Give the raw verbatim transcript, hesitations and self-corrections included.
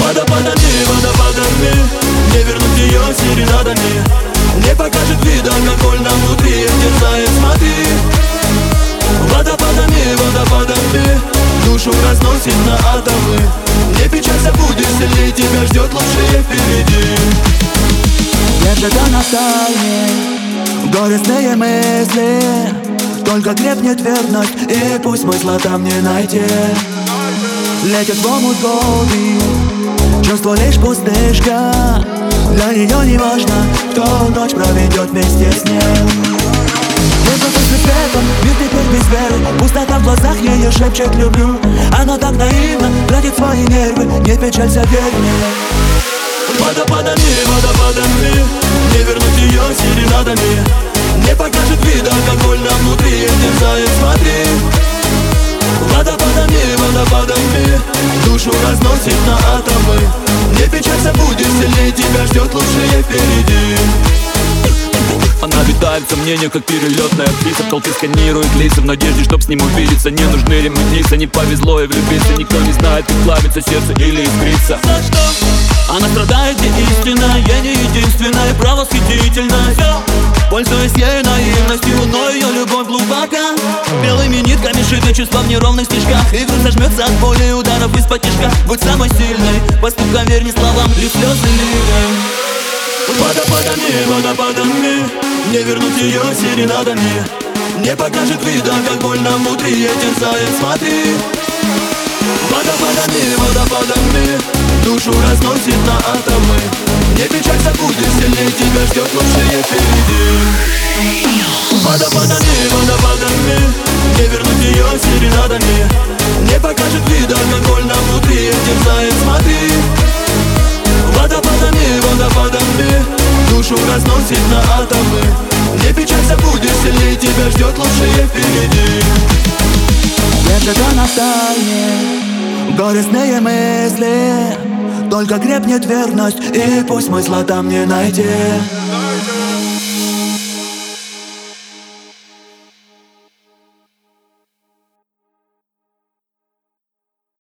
Водопадами, водопадами, не вернуть ее серенадами. Не покажет вида, алкоголь нам внутри терзает, смотри. Водопадами, водопадами, душу разносит на атомы. Не печалься, будешь сильнее, тебя ждет лучшее впереди. Держит она в тайне горестные мысли, только крепнет верность, и пусть смысла там не найти. Летят в омут годы, чувство лишь пустышка. Для нее не важно, кто ночь проведет вместе с ним. Небо после светом, мир теперь без веры. Пустота в глазах ее шепчет люблю. Она так наивна, тратит свои нервы. Не печалься, верь мне. Водопадами, водопадами, не вернуть ее серенадами. Не покажет вида, алкоголь нам внутри терзает, смотри. Водопадами, водопадами, душу разносит на атомы. Не печалься, будешь сильнее, тебя ждет лучшее впереди. Она витает в сомнениях, как перелетная птица. В толпе сканирует лица в надежде, чтоб с ним увидеться. Не нужны ремонтницы, не повезло и влюбиться. Никто не знает, как плавится сердце или искрится. Она страдает, где истина, я не единственная, правосхитительная. Пользуясь ею наивностью, но ее любовь глубока. Белыми нитками шиты чувства в неровных стежках. Игру сожмется от боли ударов из-под тишка. Будь самой сильной, поступкам верь не словам, лишь слезы ливнем. Водопадами, водопадами, не вернуть ее серенадами. Не покажет вида, как больно внутри терзает, смотри. Водопадами, водопадами, душу разносит на атомы. Не печалься, будешь сильнее, тебя ждет лучшее впереди. Водопадами, водопадами, не вернуть ее серенадами. Не покажет вида, как больно внутри терзает, смотри. Водопадами, водопадами, душу разносит на атомы. Не печалься, будешь сильнее, тебя ждет лучшее впереди. Держит она в тайне горестные мысли, только крепнет верность, и пусть смысла там не найти.